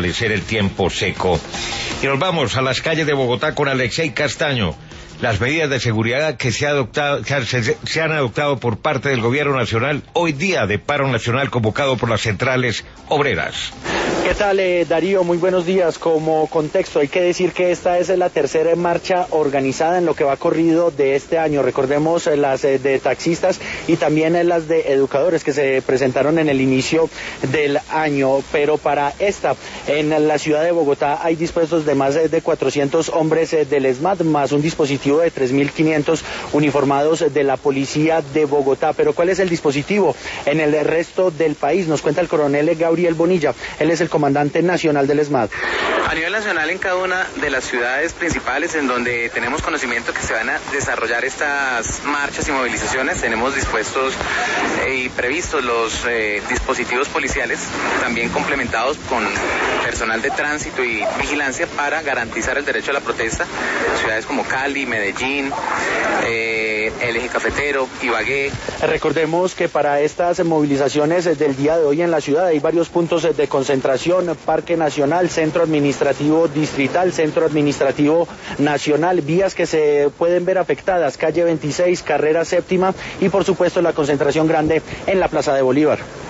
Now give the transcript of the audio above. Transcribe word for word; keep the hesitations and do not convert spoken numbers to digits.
restablecer el tiempo seco. Y nos vamos a las calles de Bogotá con Alexei Castaño. Las medidas de seguridad que se, ha adoptado, se, se han adoptado por parte del gobierno nacional hoy día de paro nacional convocado por las centrales obreras. ¿Qué tal, eh, Darío? Muy buenos días. Como contexto, hay que decir que esta es la tercera marcha organizada en lo que va corrido de este año. Recordemos eh, las eh, de taxistas y también eh, las de educadores que se presentaron en el inicio del año. Pero para esta, en la ciudad de Bogotá, hay dispuestos de más de cuatrocientos hombres eh, del ESMAD, más un dispositivo de tres mil quinientos uniformados de la policía de Bogotá. Pero ¿cuál es el dispositivo en el resto del país? Nos cuenta el coronel Gabriel Bonilla. Él es el comandante nacional del ESMAD. A nivel nacional, en cada una de las ciudades principales en donde tenemos conocimiento que se van a desarrollar estas marchas y movilizaciones, tenemos dispuestos eh, y previstos los eh, dispositivos policiales, también complementados con personal de tránsito y vigilancia para garantizar el derecho a la protesta. Ciudades como Cali, Medellín, eh, el Eje Cafetero, Ibagué. Recordemos que para estas movilizaciones del día de hoy en la ciudad hay varios puntos de concentración: Parque Nacional, Centro Administrativo Distrital, Centro Administrativo Nacional, vías que se pueden ver afectadas, calle veintiséis, carrera séptima y por supuesto la concentración grande en la Plaza de Bolívar.